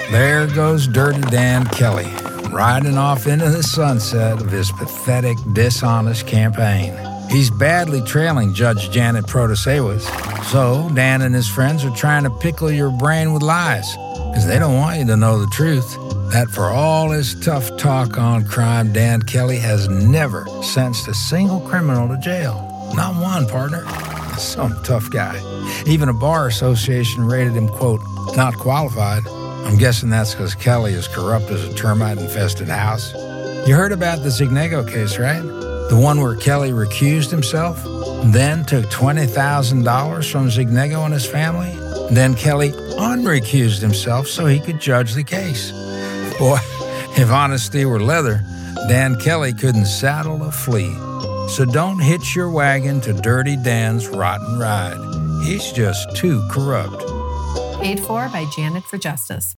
There goes Dirty Dan Kelly, riding off into the sunset of his pathetic, dishonest campaign. He's badly trailing Judge Janet Protasewicz, so Dan and his friends are trying to pickle your brain with lies, because they don't want you to know the truth. That for all his tough talk on crime, Dan Kelly has never sentenced a single criminal to jail. Not one, partner. Some tough guy. Even a bar association rated him, quote, not qualified. I'm guessing that's because Kelly is corrupt as a termite-infested house. You heard about the Zignego case, right? The one where Kelly recused himself, then took $20,000 from Zignego and his family. Then Kelly unrecused himself so he could judge the case. Boy, if honesty were leather, Dan Kelly couldn't saddle a flea. So don't hitch your wagon to Dirty Dan's rotten ride. He's just too corrupt. Paid for by Janet for Justice.